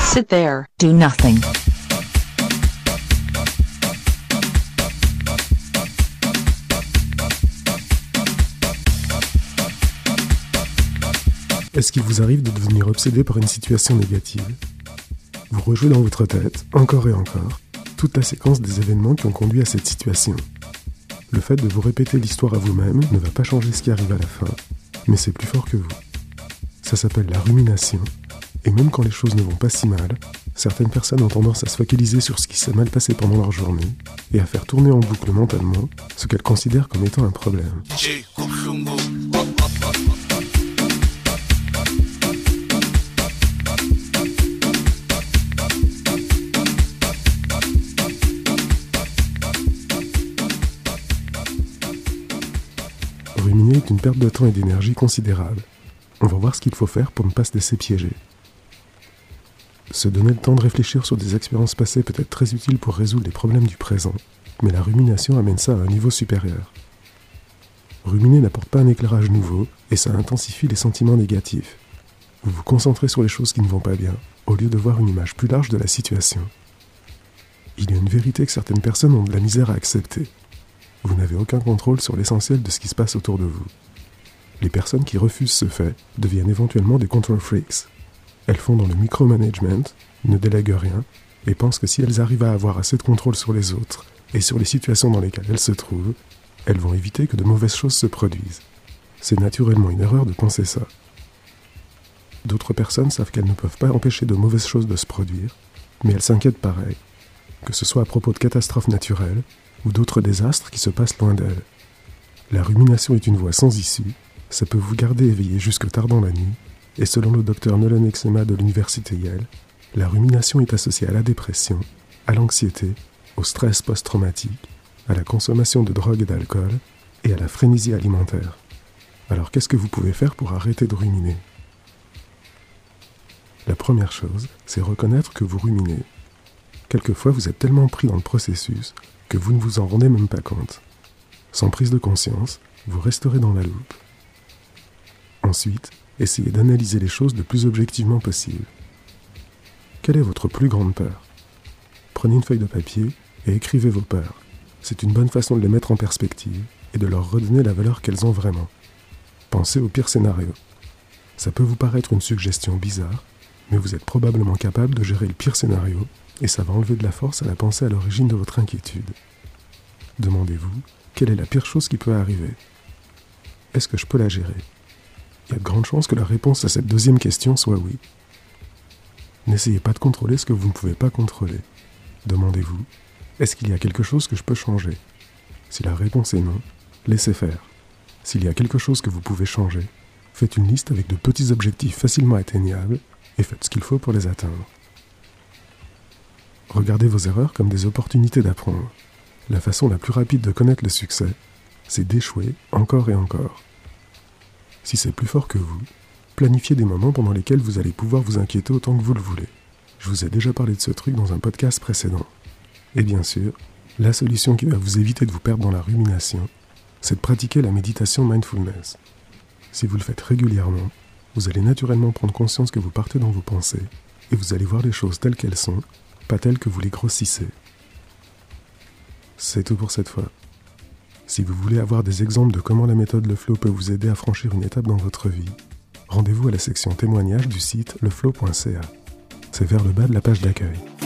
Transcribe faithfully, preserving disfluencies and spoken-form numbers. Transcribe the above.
Sit there. Do nothing. Est-ce qu'il vous arrive de devenir obsédé par une situation négative ? Vous rejouez dans votre tête, encore et encore, toute la séquence des événements qui ont conduit à cette situation. Le fait de vous répéter l'histoire à vous-même ne va pas changer ce qui arrive à la fin, mais c'est plus fort que vous. Ça s'appelle la rumination, et même quand les choses ne vont pas si mal, certaines personnes ont tendance à se focaliser sur ce qui s'est mal passé pendant leur journée, et à faire tourner en boucle mentalement ce qu'elles considèrent comme étant un problème. Ruminer est une perte de temps et d'énergie considérable. On va voir ce qu'il faut faire pour ne pas se laisser piéger. Se donner le temps de réfléchir sur des expériences passées peut être très utile pour résoudre les problèmes du présent, mais la rumination amène ça à un niveau supérieur. Ruminer n'apporte pas un éclairage nouveau et ça intensifie les sentiments négatifs. Vous vous concentrez sur les choses qui ne vont pas bien, au lieu de voir une image plus large de la situation. Il y a une vérité que certaines personnes ont de la misère à accepter. Vous n'avez aucun contrôle sur l'essentiel de ce qui se passe autour de vous. Les personnes qui refusent ce fait deviennent éventuellement des control freaks. Elles font dans le micromanagement, ne délèguent rien, et pensent que si elles arrivent à avoir assez de contrôle sur les autres et sur les situations dans lesquelles elles se trouvent, elles vont éviter que de mauvaises choses se produisent. C'est naturellement une erreur de penser ça. D'autres personnes savent qu'elles ne peuvent pas empêcher de mauvaises choses de se produire, mais elles s'inquiètent pareil, que ce soit à propos de catastrophes naturelles ou d'autres désastres qui se passent loin d'elles. La rumination est une voie sans issue, ça peut vous garder éveillé jusque tard dans la nuit, et selon le docteur Nolan Exema de l'université Yale, la rumination est associée à la dépression, à l'anxiété, au stress post-traumatique, à la consommation de drogue et d'alcool, et à la frénésie alimentaire. Alors qu'est-ce que vous pouvez faire pour arrêter de ruminer ? La première chose, c'est reconnaître que vous ruminez. Quelquefois, vous êtes tellement pris dans le processus que vous ne vous en rendez même pas compte. Sans prise de conscience, vous resterez dans la loupe. Ensuite, essayez d'analyser les choses le plus objectivement possible. Quelle est votre plus grande peur ? Prenez une feuille de papier et écrivez vos peurs. C'est une bonne façon de les mettre en perspective et de leur redonner la valeur qu'elles ont vraiment. Pensez au pire scénario. Ça peut vous paraître une suggestion bizarre, mais vous êtes probablement capable de gérer le pire scénario et ça va enlever de la force à la pensée à l'origine de votre inquiétude. Demandez-vous, quelle est la pire chose qui peut arriver ? Est-ce que je peux la gérer ? Il y a de grandes chances que la réponse à cette deuxième question soit oui. N'essayez pas de contrôler ce que vous ne pouvez pas contrôler. Demandez-vous, est-ce qu'il y a quelque chose que je peux changer ? Si la réponse est non, laissez faire. S'il y a quelque chose que vous pouvez changer, faites une liste avec de petits objectifs facilement atteignables et faites ce qu'il faut pour les atteindre. Regardez vos erreurs comme des opportunités d'apprendre. La façon la plus rapide de connaître le succès, c'est d'échouer encore et encore. Si c'est plus fort que vous, planifiez des moments pendant lesquels vous allez pouvoir vous inquiéter autant que vous le voulez. Je vous ai déjà parlé de ce truc dans un podcast précédent. Et bien sûr, la solution qui va vous éviter de vous perdre dans la rumination, c'est de pratiquer la méditation mindfulness. Si vous le faites régulièrement, vous allez naturellement prendre conscience que vous partez dans vos pensées et vous allez voir les choses telles qu'elles sont, pas telles que vous les grossissez. C'est tout pour cette fois. Si vous voulez avoir des exemples de comment la méthode Le Flow peut vous aider à franchir une étape dans votre vie, rendez-vous à la section témoignages du site leflow point c a. C'est vers le bas de la page d'accueil.